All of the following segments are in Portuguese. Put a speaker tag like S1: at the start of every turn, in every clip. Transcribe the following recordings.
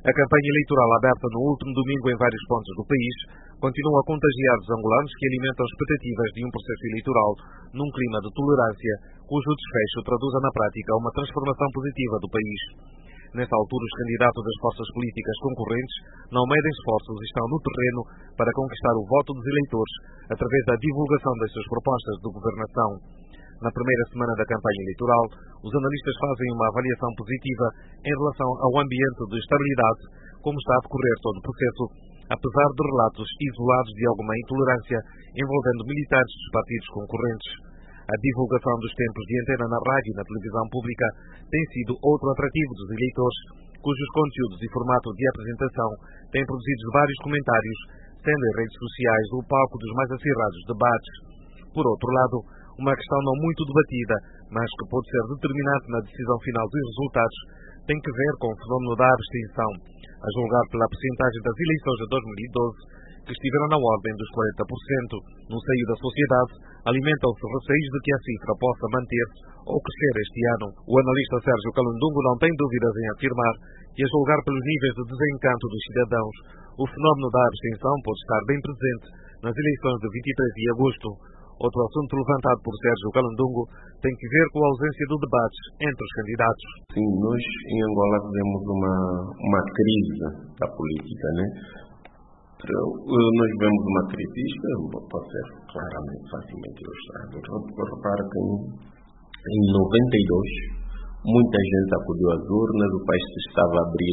S1: A campanha eleitoral aberta no último domingo em vários pontos do país continua a contagiar os angolanos que alimentam expectativas de um processo eleitoral num clima de tolerância, cujo desfecho traduza na prática uma transformação positiva do país. Nessa altura, os candidatos das forças políticas concorrentes não medem esforços e estão no terreno para conquistar o voto dos eleitores através da divulgação das suas propostas de governação. Na primeira semana da campanha eleitoral, os analistas fazem uma avaliação positiva em relação ao ambiente de estabilidade, como está a decorrer todo o processo, apesar de relatos isolados de alguma intolerância envolvendo militantes dos partidos concorrentes. A divulgação dos tempos de antena na rádio e na televisão pública tem sido outro atrativo dos eleitores, cujos conteúdos e formato de apresentação têm produzido vários comentários, sendo em redes sociais o palco dos mais acirrados debates. Por outro lado, uma questão não muito debatida, mas que pode ser determinante na decisão final dos resultados, tem que ver com o fenómeno da abstenção, a julgar pela percentagem das eleições de 2012, que estiveram na ordem dos 40%. No seio da sociedade, alimentam-se receios de que a cifra possa manter-se ou crescer este ano. O analista Sérgio Calundungo não tem dúvidas em afirmar que, a julgar pelos níveis de desencanto dos cidadãos, o fenómeno da abstenção pode estar bem presente nas eleições de 23 de agosto. Outro assunto levantado por Sérgio Calundungo tem que ver com a ausência de debates entre os candidatos.
S2: Sim, nós em Angola vivemos uma crise da política, né? Nós vemos uma crise, isto pode ser claramente, facilmente ilustrado. Repara que em 92 muita gente acudiu às urnas, o país se estava a abrir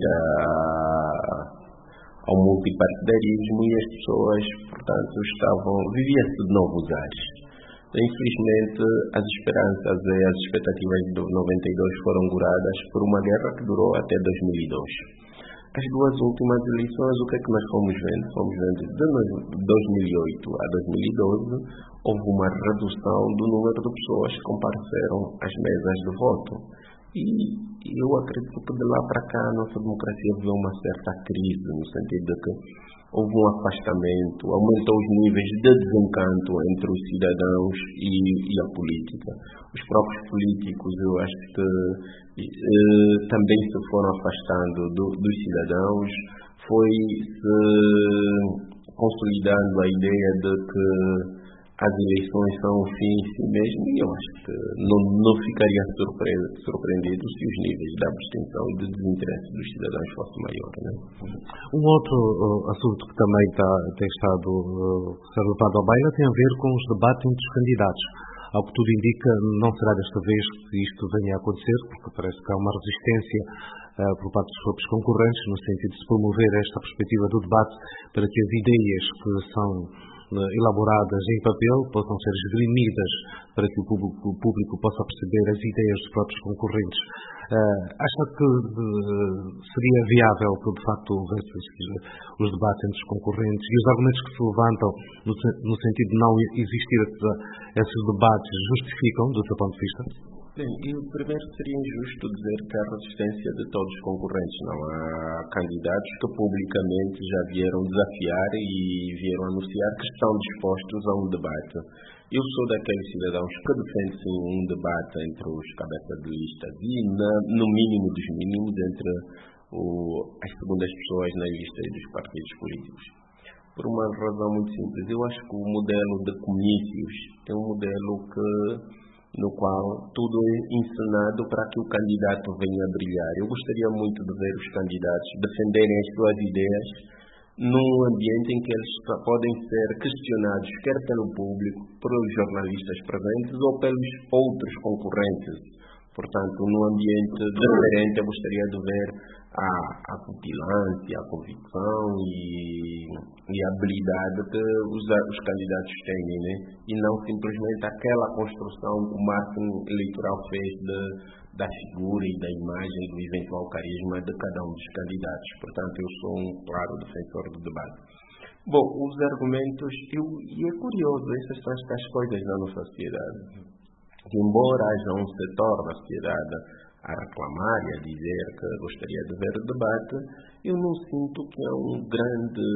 S2: ao multipartidarismo e as pessoas, portanto, vivia-se de novos ares. Infelizmente, as esperanças e as expectativas de 92 foram goradas por uma guerra que durou até 2002. As duas últimas eleições, o que é que nós fomos vendo? Fomos vendo de 2008 a 2012, houve uma redução do número de pessoas que compareceram às mesas de voto. E eu acredito que de lá para cá a nossa democracia viveu uma certa crise, no sentido de que houve um afastamento, aumentou os níveis de desencanto entre os cidadãos e a política. Os próprios políticos, eu acho que também se foram afastando dos cidadãos, foi-se consolidando a ideia de que as eleições são um fim em si mesmo, e eu acho que não ficaria surpreendido se os níveis de abstenção e de desinteresse dos cidadãos fossem maiores. Né?
S1: Um outro assunto que também tem estado ser levado à baila tem a ver com os debates entre os candidatos. Ao que tudo indica, não será desta vez que isto venha a acontecer, porque parece que há uma resistência por parte dos próprios concorrentes, no sentido de se promover esta perspectiva do debate para que as ideias que são elaboradas em papel possam ser esgrimidas para que o público possa perceber as ideias dos próprios concorrentes. Acha que seria viável que de facto houvesse os debates entre os concorrentes e os argumentos que se levantam no sentido de não existir esses debates justificam do seu ponto de vista?
S2: Bem, primeiro seria injusto dizer que há resistência de todos os concorrentes. Não há candidatos que publicamente já vieram desafiar e vieram anunciar que estão dispostos a um debate. Eu sou daqueles cidadãos que defendem sim um debate entre os cabeças de listas e, no mínimo dos mínimos, entre as segundas pessoas na lista e dos partidos políticos. Por uma razão muito simples. Eu acho que o modelo de comícios é um modelo no qual tudo é ensinado para que o candidato venha a brilhar. Eu gostaria muito de ver os candidatos defenderem as suas ideias num ambiente em que eles podem ser questionados, quer pelo público, pelos jornalistas presentes ou pelos outros concorrentes. Portanto, num ambiente diferente, eu gostaria de ver a cutilância, a convicção e a habilidade que os candidatos têm, né? E não simplesmente aquela construção que o marketing eleitoral fez da figura e da imagem do eventual carisma de cada um dos candidatos. Portanto, eu sou um claro defensor do debate. Bom, os argumentos, e é curioso, essas são as coisas da nossa sociedade. Que embora haja um setor da sociedade a reclamar e a dizer que gostaria de ver o debate, eu não sinto que há um grande...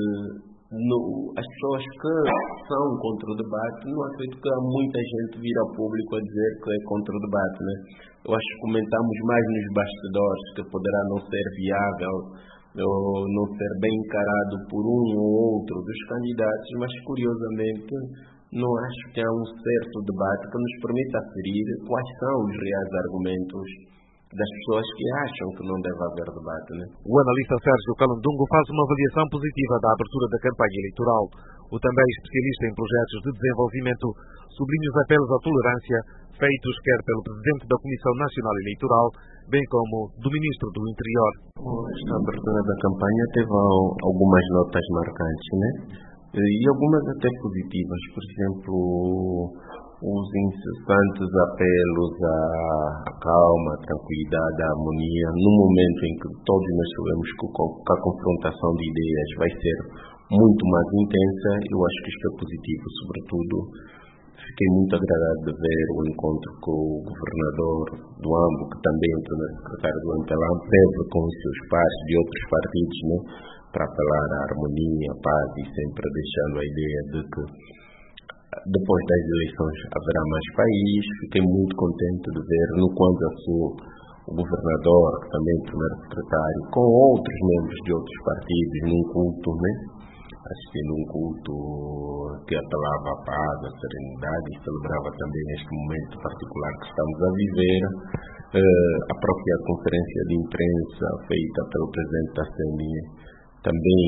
S2: as pessoas que são contra o debate, não acredito que há muita gente vir ao público a dizer que é contra o debate, né? Eu acho que comentamos mais nos bastidores que poderá não ser viável ou não ser bem encarado por um ou outro dos candidatos, mas curiosamente não acho que há um certo debate que nos permita aferir quais são os reais argumentos das pessoas que acham que não deve haver debate, né?
S1: O analista Sérgio Calundungo faz uma avaliação positiva da abertura da campanha eleitoral. O também especialista em projetos de desenvolvimento sublinha os apelos à tolerância feitos quer pelo Presidente da Comissão Nacional Eleitoral, bem como do Ministro do Interior.
S2: Esta abertura da campanha teve algumas notas marcantes, né? E algumas até positivas. Por exemplo, os incessantes apelos à calma, à tranquilidade, à harmonia, no momento em que todos nós sabemos que a confrontação de ideias vai ser muito mais intensa. Eu acho que isto é positivo. Sobretudo, fiquei muito agradado de ver o encontro com o governador do Ambo, que também é o primeiro secretário do MPLA, teve com os seus pares de outros partidos, né, para apelar à harmonia, à paz, e sempre deixando a ideia de que depois das eleições haverá mais país. Fiquei muito contente de ver no Kwanza Sul o governador, que também é o primeiro secretário, com outros membros de outros partidos, num culto, né? Assistindo um culto que apelava à paz, à serenidade, e celebrava também este momento particular que estamos a viver. A própria conferência de imprensa feita pelo presidente da CNI também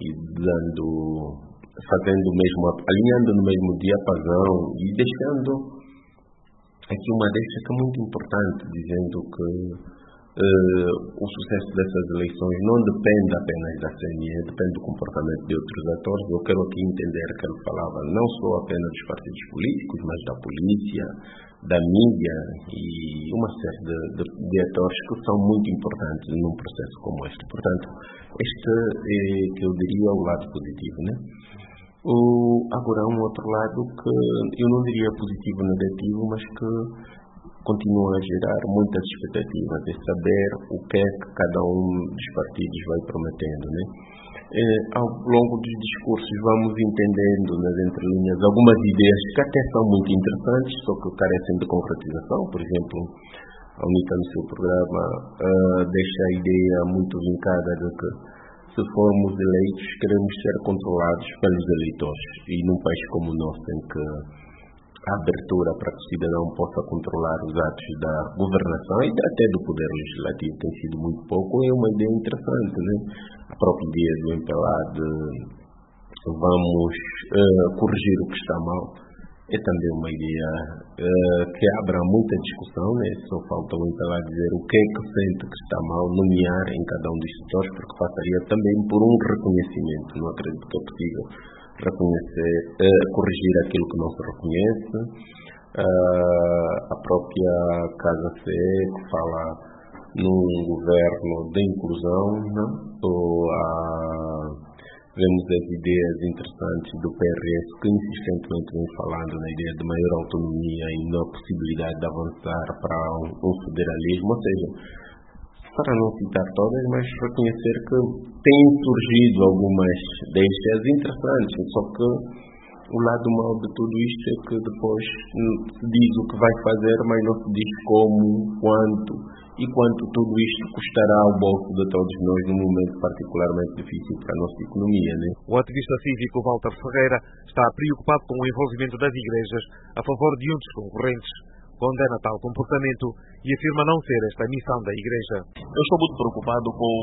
S2: fazendo o mesmo, alinhando no mesmo diapasão e deixando aqui uma deixa que é muito importante, dizendo que o sucesso dessas eleições não depende apenas da CNE, depende do comportamento de outros atores. Eu quero aqui entender que ele falava não só apenas dos partidos políticos, mas da polícia, da mídia e uma série de atores que são muito importantes num processo como este. Portanto, este é, que eu diria, o lado positivo, né? Agora, um outro lado que eu não diria positivo ou negativo, mas que continua a gerar muitas expectativas, é saber o que é que cada um dos partidos vai prometendo, né? Ao longo dos discursos vamos entendendo nas entrelinhas algumas ideias que até são muito interessantes, só que carecem de concretização. Por exemplo, a UNITA no seu programa deixa a ideia muito vincada de que se formos eleitos queremos ser controlados pelos eleitores, e num país como o nosso, em que a abertura para que o cidadão possa controlar os atos da governação e até do poder legislativo tem sido muito pouco, é uma ideia interessante, né? A própria ideia do MPLA de vamos corrigir o que está mal é também uma ideia que abre muita discussão, né? Só falta o MPLA dizer o que é que sente que está mal, nomear em cada um dos setores, porque passaria também por um reconhecimento. Não acredito que é possível reconhecer, corrigir aquilo que não se reconhece. A própria Casa CE, que fala num governo de inclusão, né? Vemos as ideias interessantes do PRS, que insistentemente vem falando na ideia de maior autonomia e na possibilidade de avançar para um federalismo, ou seja, para não citar todas, mas reconhecer que têm surgido algumas deixas interessantes, só que o lado mau de tudo isto é que depois se diz o que vai fazer, mas não se diz como, quanto e quanto tudo isto custará ao bolso de todos nós num momento particularmente difícil para a nossa economia, né?
S1: O ativista cívico Walter Ferreira está preocupado com o envolvimento das igrejas a favor de um dos concorrentes. Condena tal comportamento e afirma não ser esta a missão da Igreja.
S3: Eu estou muito preocupado com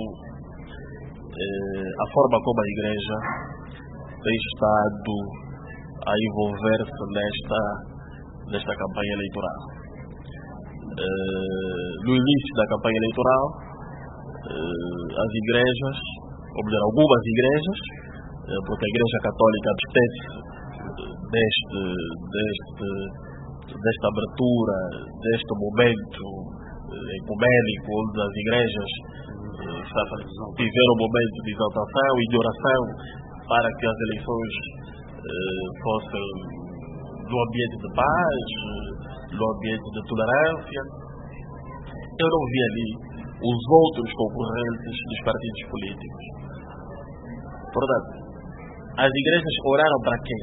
S3: a forma como a Igreja tem estado a envolver-se nesta campanha eleitoral. No início da campanha eleitoral, as igrejas, ou melhor, algumas igrejas, porque a Igreja Católica absteve desta abertura, deste momento ecuménico, onde as igrejas tiveram um momento de exaltação e de oração para que as eleições fossem no ambiente de paz, no ambiente de tolerância. Eu não vi ali os outros concorrentes dos partidos políticos. Portanto, as igrejas oraram para quem?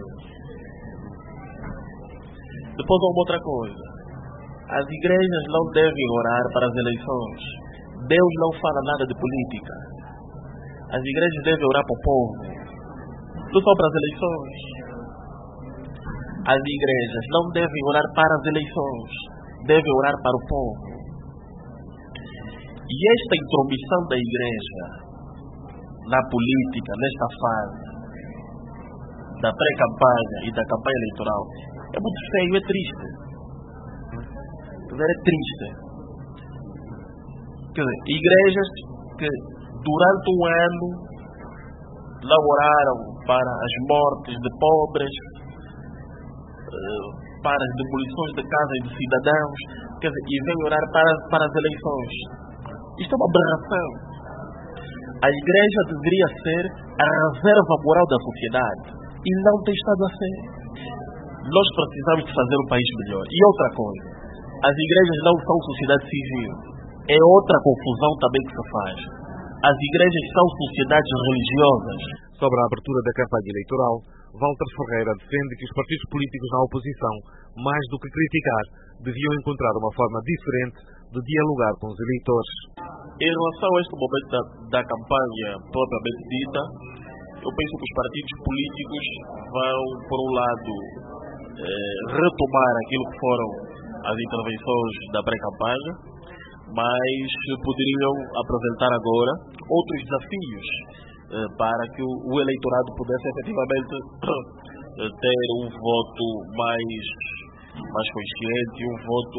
S3: Depois há uma outra coisa. As igrejas não devem orar para as eleições. Deus não fala nada de política. As igrejas devem orar para o povo, não só para as eleições. As igrejas não devem orar para as eleições, devem orar para o povo. E esta intromissão da igreja na política, nesta fase da pré-campanha e da campanha eleitoral, é muito feio, é triste. É triste. Quer dizer, igrejas que durante um ano laboraram para as mortes de pobres, para as demolições de casas de cidadãos, quer dizer, e vêm orar para as eleições. Isto é uma aberração. A igreja deveria ser a reserva moral da sociedade e não tem estado a ser. Nós precisamos de fazer um país melhor. E outra coisa, as igrejas não são sociedade civil. É outra confusão também que se faz. As igrejas são sociedades religiosas.
S1: Sobre a abertura da campanha eleitoral, Walter Ferreira defende que os partidos políticos na oposição, mais do que criticar, deviam encontrar uma forma diferente de dialogar com os eleitores.
S3: Em relação a este momento da campanha propriamente dita, eu penso que os partidos políticos vão, por um lado, retomar aquilo que foram as intervenções da pré-campanha, mas poderiam apresentar agora outros desafios para que o eleitorado pudesse efetivamente ter um voto mais consciente, um voto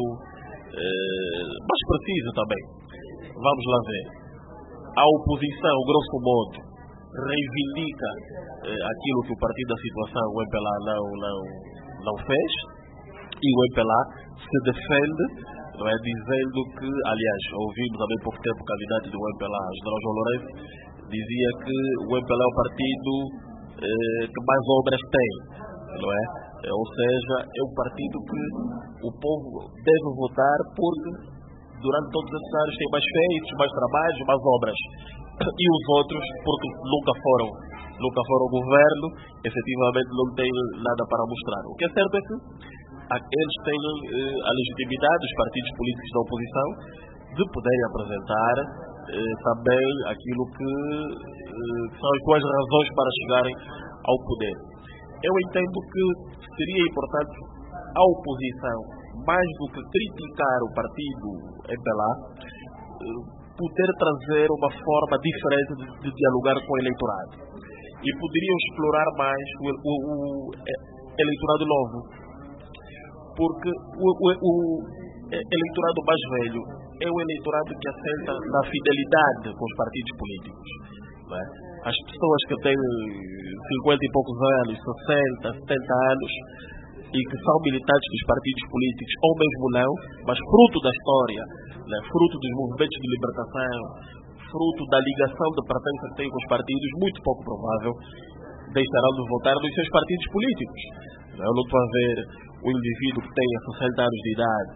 S3: mais preciso também. Vamos lá ver. A oposição, grosso modo, reivindica aquilo que o Partido da Situação, o MPLA, não fez, e o MPLA se defende, não é, dizendo que, aliás, ouvimos há bem pouco tempo o candidato do MPLA, General João Lourenço, dizia que o MPLA é o partido que mais obras tem, não é? Ou seja, é um partido que o povo deve votar porque durante todos esses anos tem mais feitos, mais trabalhos, mais obras. E os outros, porque nunca foram governo, efetivamente não têm nada para mostrar. O que é certo é que eles têm a legitimidade, os partidos políticos da oposição, de poderem apresentar também aquilo que são as suas razões para chegarem ao poder. Eu entendo que seria importante a oposição, mais do que criticar o partido MPLA, poder trazer uma forma diferente de dialogar com o eleitorado. E poderiam explorar mais o eleitorado novo. Porque o eleitorado mais velho é o eleitorado que assenta na fidelidade com os partidos políticos. Não é? As pessoas que têm 50 e poucos anos, 60, 70 anos, e que são militantes dos partidos políticos, ou mesmo não, mas fruto da história, né, fruto dos movimentos de libertação, fruto da ligação de pertença que têm com os partidos, muito pouco provável deixarão de votar nos seus partidos políticos. Eu não estou a ver um indivíduo que tenha 60 anos de idade,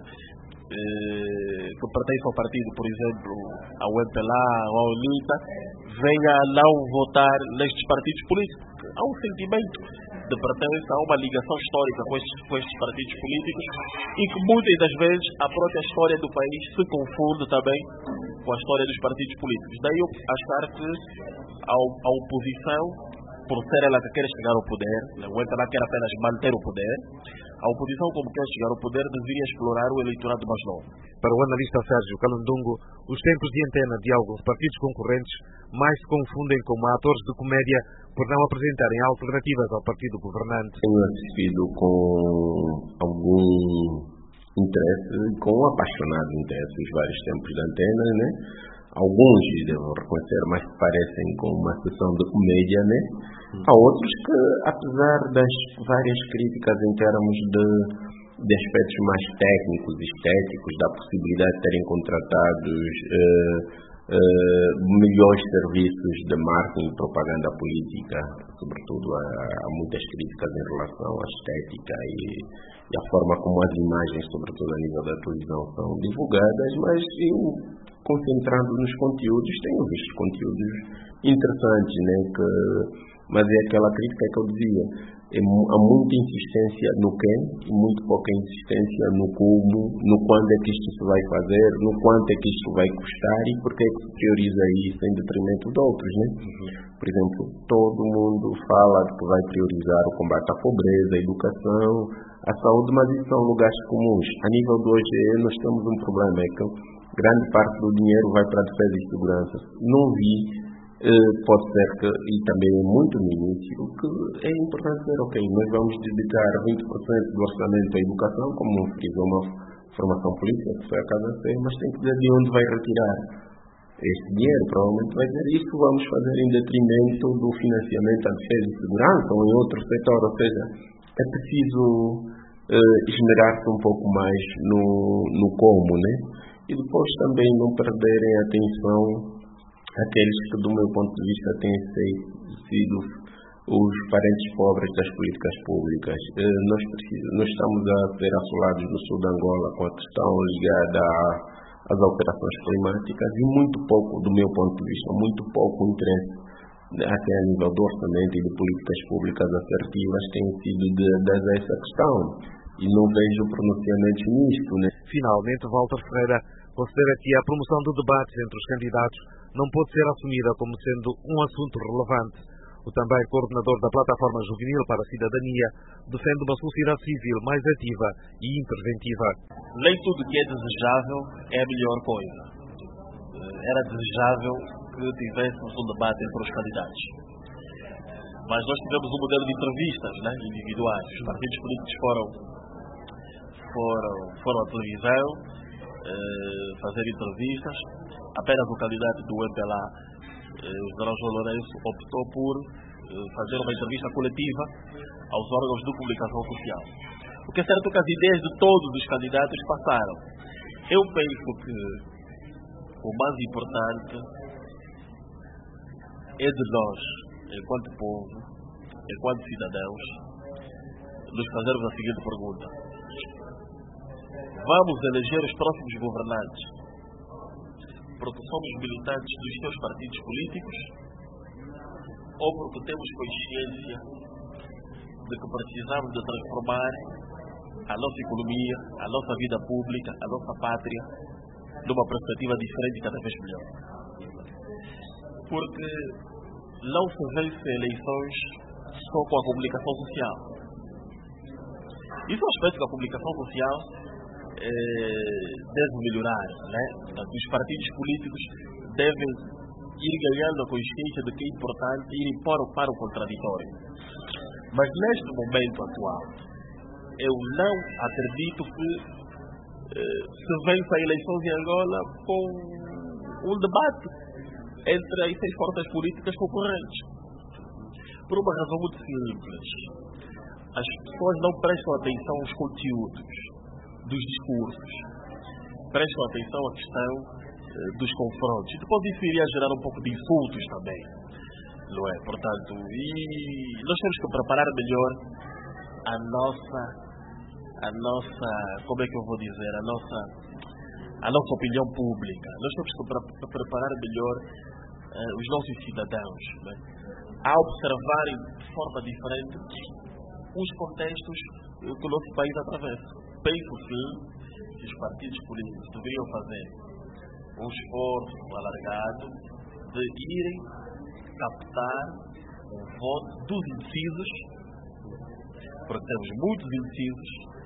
S3: que pertence ao partido, por exemplo, ao MPLA ou ao UNITA, venha a não votar nestes partidos políticos. Há um sentimento de pertença, há uma ligação histórica com estes partidos políticos e que muitas das vezes a própria história do país se confunde também com a história dos partidos políticos. Daí eu achar que a oposição, por ser ela que quer chegar ao poder, o MPLA quer apenas manter o poder, a oposição, como quer chegar ao poder, deveria explorar o eleitorado mais novo.
S1: Para o analista Sérgio Calundungo, os tempos de antena de alguns partidos concorrentes mais se confundem como atores de comédia por não apresentarem alternativas ao partido governante.
S2: Tenho assistido com algum interesse, com um apaixonado interesse, os vários tempos de antena, né? Alguns, devo reconhecer, mais parecem com uma sessão de comédia, né? Há outros que, apesar das várias críticas em termos de aspectos mais técnicos, estéticos, da possibilidade de terem contratados melhores serviços de marketing e propaganda política, sobretudo há muitas críticas em relação à estética e a forma como as imagens, sobretudo a nível da televisão, são divulgadas, mas eu, concentrando nos conteúdos, tenho visto conteúdos interessantes, né, que Mas é aquela crítica que eu dizia, há muita insistência no quem e muito pouca insistência no como, no quando é que isto se vai fazer, no quanto é que isto vai custar e porque é que se prioriza isso em detrimento de outros, né? Por exemplo, todo mundo fala de que vai priorizar o combate à pobreza, a educação, a saúde, mas isso são lugares comuns. A nível de hoje, nós temos um problema, é que grande parte do dinheiro vai para a defesa e segurança. Não vi, pode ser que, e também muito no início, que é importante dizer, ok, nós vamos dedicar 20% do orçamento à educação, como frisou uma formação política, que foi a Casa C, mas tem que dizer de onde vai retirar este dinheiro. Provavelmente vai dizer isso, vamos fazer em detrimento do financiamento à defesa e segurança ou em outro setor, ou seja, é preciso esmerar-se um pouco mais no como, né? E depois também não perderem a atenção aqueles que, do meu ponto de vista, têm sido os parentes pobres das políticas públicas. Nós estamos a ser assolados no sul de Angola com a questão ligada às alterações climáticas e muito pouco, do meu ponto de vista, muito pouco interesse até a nível do orçamento e de políticas públicas assertivas tem sido de essa questão. E não vejo pronunciamentos nisto, né?
S1: Finalmente, Walter Ferreira considera que a promoção de debates entre os candidatos não pode ser assumida como sendo um assunto relevante. O também coordenador da Plataforma Juvenil para a Cidadania defende uma sociedade civil mais ativa e interventiva.
S3: Nem tudo que é desejável é a melhor coisa. Era desejável que tivéssemos um debate entre os candidatos. Mas nós tivemos um modelo de entrevistas, né, individuais. Os partidos políticos foram à televisão fazer entrevistas. Apenas o candidato do MPLA, o general João Lourenço, optou por fazer uma entrevista coletiva aos órgãos de comunicação social. O que é certo é que as ideias de todos os candidatos passaram. Eu penso que o mais importante é de nós, enquanto povo, enquanto cidadãos, nos fazermos a seguinte pergunta: vamos eleger os próximos governantes porque somos militantes dos seus partidos políticos ou porque temos consciência de que precisamos de transformar a nossa economia, a nossa vida pública, a nossa pátria numa perspectiva diferente e cada vez melhor? Porque não se vence eleições só com a comunicação social. Isso é um aspecto que a comunicação social deve melhorar, né? Portanto, os partidos políticos devem ir ganhando a consciência de que é importante ir para o contraditório. Mas neste momento atual, eu não acredito que se vença eleições em Angola com um debate entre as 6 forças políticas concorrentes. Por uma razão muito simples. As pessoas não prestam atenção aos conteúdos dos discursos, prestam atenção à questão dos confrontos. Depois isso iria gerar um pouco de insultos também, não é? Portanto, e nós temos que preparar melhor a nossa, como é que eu vou dizer, a nossa opinião pública. Nós temos que preparar melhor os nossos cidadãos, né? A observarem de forma diferente os contextos que o nosso país atravessa. Penso que os partidos políticos deveriam fazer um esforço alargado de irem captar o voto dos indecisos, porque temos muitos indecisos,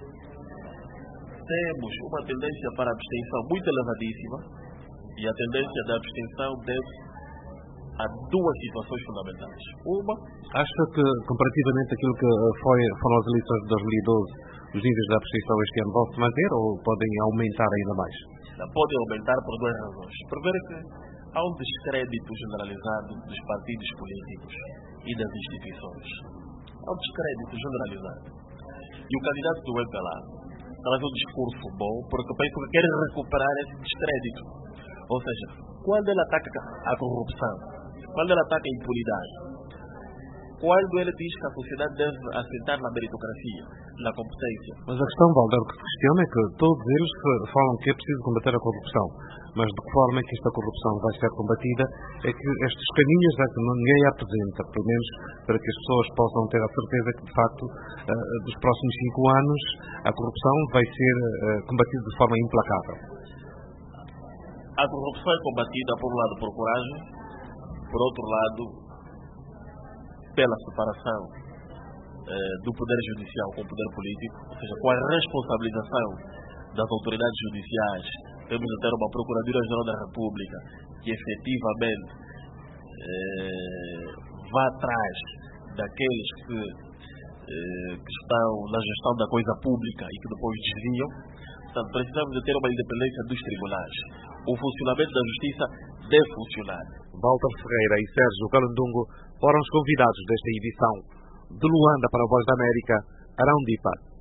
S3: temos uma tendência para a abstenção muito elevadíssima e a tendência da abstenção deve a 2 situações fundamentais. Uma,
S1: acha que, comparativamente àquilo que foram as eleições de 2012, os níveis de abstenção este ano vão se manter ou podem aumentar ainda mais?
S3: Podem aumentar por 2 razões. Primeiro que há um descrédito generalizado dos partidos políticos e das instituições. Há um descrédito generalizado. E o candidato do MPLA traz um discurso bom porque penso que quer recuperar esse descrédito. Ou seja, quando ele ataca a corrupção, quando ele ataca a impunidade, quando ele diz que a sociedade deve assentar na meritocracia, na competência.
S1: Mas a questão, Valder, que se questiona é que todos eles falam que é preciso combater a corrupção. Mas de que forma é que esta corrupção vai ser combatida é que estes caminhos é que ninguém apresenta, pelo menos para que as pessoas possam ter a certeza que, de facto, dos próximos 5 anos, a corrupção vai ser combatida de forma implacável.
S3: A corrupção é combatida, por um lado, por coragem, por outro lado, pela separação do poder judicial com o poder político, ou seja, com a responsabilização das autoridades judiciais. Temos de ter uma Procuradoria-Geral da República que efetivamente vá atrás daqueles que estão na gestão da coisa pública e que depois desviam. Portanto, precisamos de ter uma independência dos tribunais. O funcionamento da justiça deve funcionar.
S1: Walter Ferreira e Sérgio Calundungo foram os convidados desta edição. De Luanda para a Voz da América, Arão Dipa.